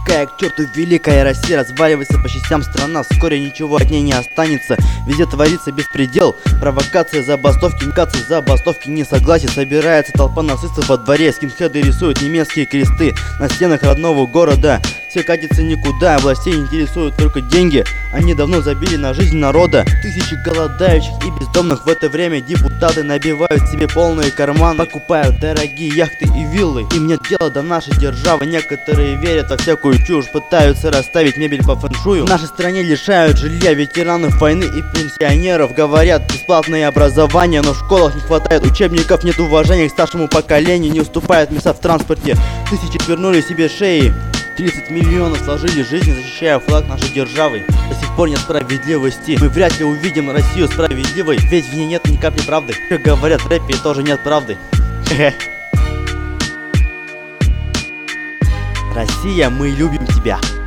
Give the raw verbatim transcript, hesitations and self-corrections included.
Какая к черту великая Россия, разваливается по частям страна, вскоре ничего от ней не останется. Везде творится беспредел, провокация, забастовки, мкаться, забастовки, несогласие. Собирается толпа нацистов во дворе, скинхеды рисуют немецкие кресты на стенах родного города. Все катится никуда, властей интересуют только деньги. Они давно забили на жизнь народа. Тысячи голодающих и бездомных в это время депутаты набивают себе полные карманы, покупают дорогие яхты и виллы. Им нет дела до нашей державы. Некоторые верят во всякую чушь, пытаются расставить мебель по фэншую. В нашей стране лишают жилья ветеранов войны и пенсионеров. Говорят, бесплатное образование, но в школах не хватает учебников. Нет уважения к старшему поколению, не уступают места в транспорте. Тысячи свернули себе шеи. тридцать миллионов сложили жизнь, защищая флаг нашей державы. До сих пор нет справедливости. Мы вряд ли увидим Россию справедливой, ведь в ней нет ни капли правды. Как говорят в рэпе, тоже нет правды. Россия, мы любим тебя.